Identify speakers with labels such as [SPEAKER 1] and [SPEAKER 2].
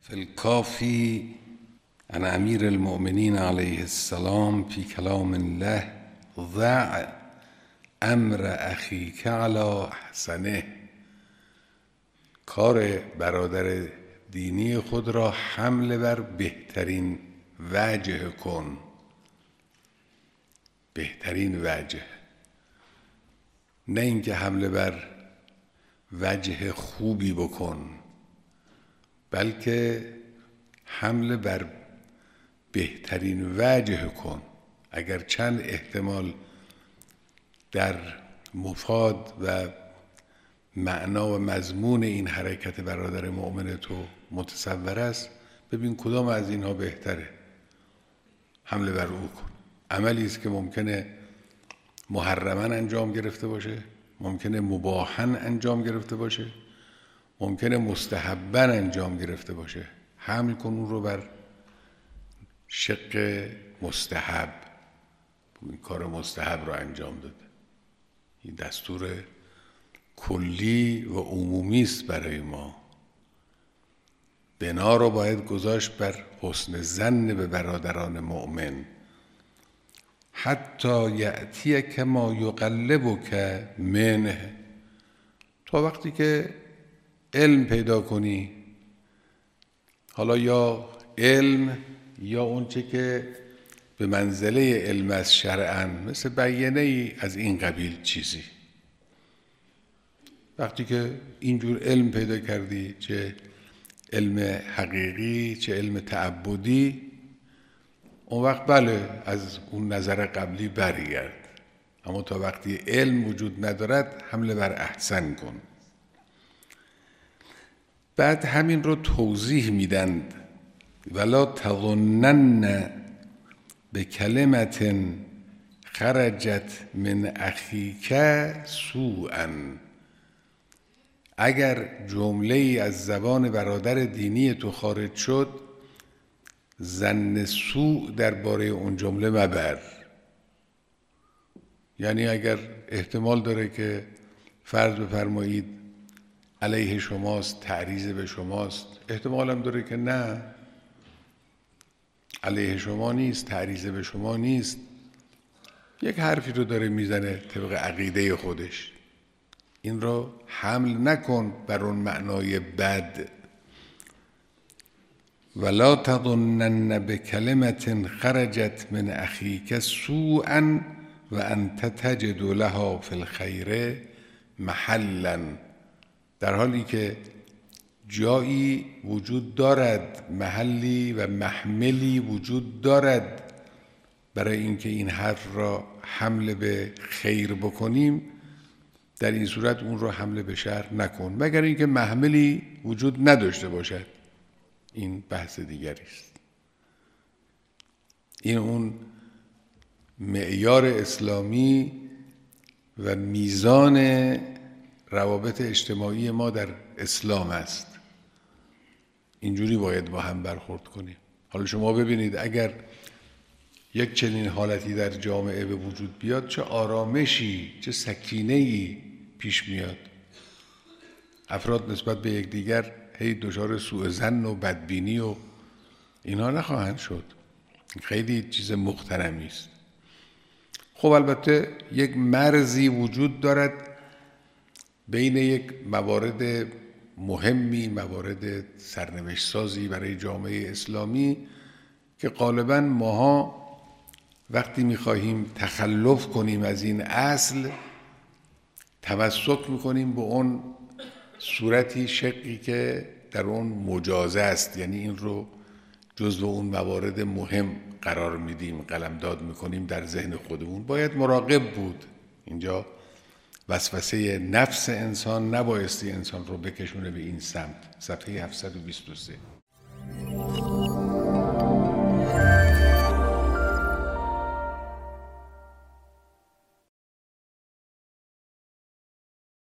[SPEAKER 1] في الكافي عن أمير المؤمنين عليه السلام في كلام الله ضع امر اخیک علی احسنه. کار برادر دینی خود را حمل بر بهترین وجه کن. بهترین وجه، نه اینکه حمله بر وجه خوبی بکن، بلکه حمله بر بهترین وجه کن. اگر چند احتمال در مفاد و معنا و مضمون این حرکت برادر مؤمن تو متصور است، ببین کدام از اینها بهتره، حمله بر او کن. عملی است که ممکنه محرماً انجام گرفته باشه، ممکنه مباحاً انجام گرفته باشه، ممکنه مستحباً انجام گرفته باشه. حمل کن اون رو بر شق مستحب. این کار مستحب رو انجام داده. این دستور کلی و عمومی است برای ما. بنا رو باید گذاشت بر حسن ظن به برادران مؤمن. حتی یأتی که ما یقلبک منه، تا وقتی که علم پیدا کنی، حالا یا علم یا اونچه که به منزله علم از شرعاً، مثل بیانه ای از این قبیل چیزی. وقتی که اینجور علم پیدا کردی، چه علم حقیقی چه علم تعبدی، اون وقت بله از اون نظر قبلی برگرد. اما تا وقتی علم وجود ندارد حمله بر احسن کن. بعد همین رو توضیح میدند. ولا تظنن بکلمت خرجت من اخیک سوءا. اگر جمله‌ای از زبان برادر دینی تو خارج شد، ظن سوء درباره اون جمله مبر. یعنی اگر احتمال داره که فرض بفرمایید علیه شماست، تعریض به شماست، احتمال هم داره که نه، علیه شما نیست، تعریض به شما نیست، یک حرفی رو داره میزنه طبق عقیده خودش، این رو حمل نکن بر اون معنای بد. ولا تظنن بکلمت خرجت من اخیک سوءا و انت تجد لها فی الخیر محلا. در حالی که جایی وجود دارد، محلی و محملی وجود دارد برای اینکه این حرف را حمله به خیر بکنیم، در این صورت اون رو حمله به شر نکن، مگر اینکه محملی وجود نداشته باشد. این بحث دیگری است. این اون معیار اسلامی و میزان روابط اجتماعی ما در اسلام است. اینجوری باید با هم برخورد کنیم. حالا شما ببینید اگر یک چنین حالتی در جامعه به وجود بیاد، چه آرامشی، چه سکینه‌ای پیش میاد. افراد نسبت به یکدیگر هی دچار سوء ظن و بدبینی و اینا نخواهند شد. خیلی چیز محترمی است. خب البته یک مرزی وجود دارد بین یک موارد مهمی، موارد سرنوشت سازی برای جامعه اسلامی، که غالباً ماها وقتی می‌خواهیم تخلف کنیم از این اصل، تمسک می‌کنیم به اون صورتی، شقی که در اون مجاز است، یعنی این رو جزو اون موارد مهم قرار میدیم، قلمداد می‌کنیم در ذهن خودمون. باید مراقب بود. اینجا وسوسه نفس انسان نبایستی انسان رو بکشونه به این سمت. صفحه 723.